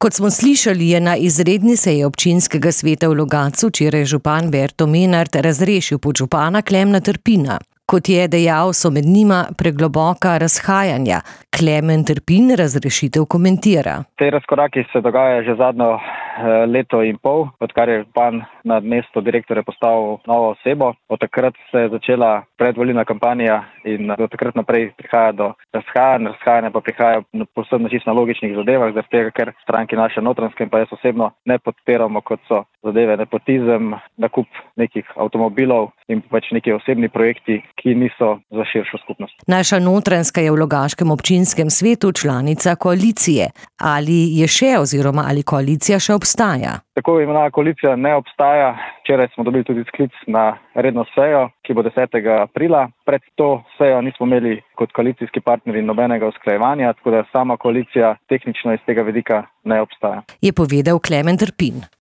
Kot smo slišali, je na izredni seji občinskega sveta v Logatcu včeraj župan Berto Menart razrešil podžupana Klemna Trpina. Kot je dejal, so med njima pregloboka razhajanja. Klemen Trpin razrešitev komentira. Te razkoraki se dogajajo že zadnjo leto in pol, odkar je župan na mesto direktorja postavil novo osebo. Od takrat se je začela predvolilna kampanja in do takrat naprej prihaja do razhajanj. Razhajanja pa prihaja povsem na čisto logičnih zadevah, zaradi tega, ker stranki naše Notranjske in pa jaz osebno ne podpiramo, kot so zadeve nepotizem, nakup nekih avtomobilov in pač neki osebni projekti, ki niso za širšo skupnost. Naša Notranjska je v Logaškem občinskem svetu članica koalicije. Ali je še oziroma ali koalicija še obstaja? Tako imenovana koalicija ne obstaja. Včeraj smo dobili tudi sklic na redno sejo, ki bo 10. aprila. Pred to sejo nismo imeli kot koalicijski partnerji nobenega usklajevanja, tako da sama koalicija tehnično iz tega vidika ne obstaja. Je povedal Klemen Trpin.